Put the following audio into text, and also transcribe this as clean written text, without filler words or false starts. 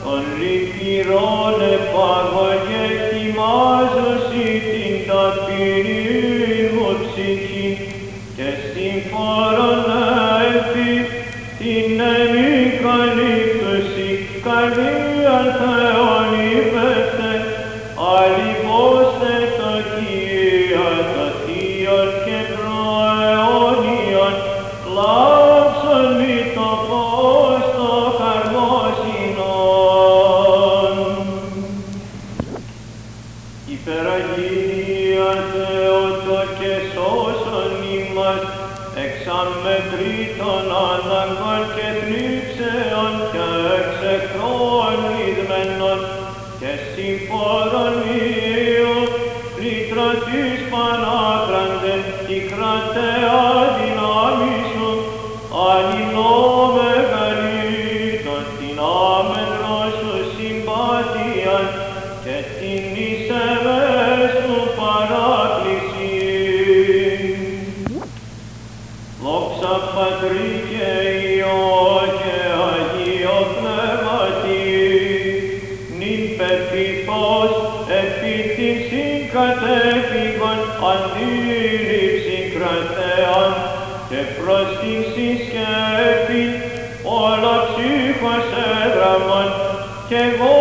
των λυπηρών επαγωγέ κοιμάζωση την ταπεινή μου ψυχή και σύμφορον έλπι την εμεί καλύπτωση καλίαν Θεόν υπέστε αλυπώστε το Κύρια το Θείον και προαιώνιον λάψον μη το φως το καρμόσυνον. Υπεραγία Θεότο και σώσον ημάς εξ αμετρήτων αναγκών και θλίψεων και εξ εχθρών ρυθμένων και συμφόρων Υιού, λυτρωτής Πανάκραντε, τη κρατέα δύναμη σου, ανυμνώ μεγαλύτερον την άμετρο σου συμπάθειαν και την εις ευαίσθου παράκλησιν. Δόξα Πατρί και Υιό και Αγίο Πνεύματι, νυν πεποιθώς επί την συγκατέφυγον αντίληψην κρατέαν και προς την συσκέπην όλα ψύχος έδραμον και εγώ